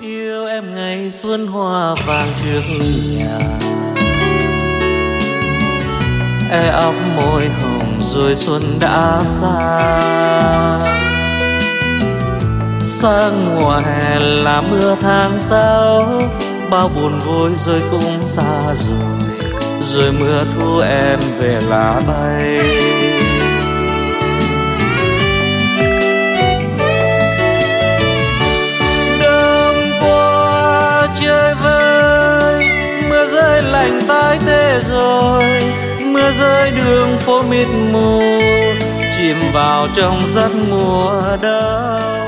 Yêu em ngày xuân hoa vàng trước nhà, e ấp môi hồng rồi xuân đã xa. Sang mùa hè là mưa tháng 6, bao buồn vui rồi cũng xa rồi. Rồi mưa thu em về lá bay. Đêm qua chơi vơi, mưa rơi lạnh tai tê rồi. Mưa rơi đường phố mịt mù, chìm vào trong giấc mùa đông.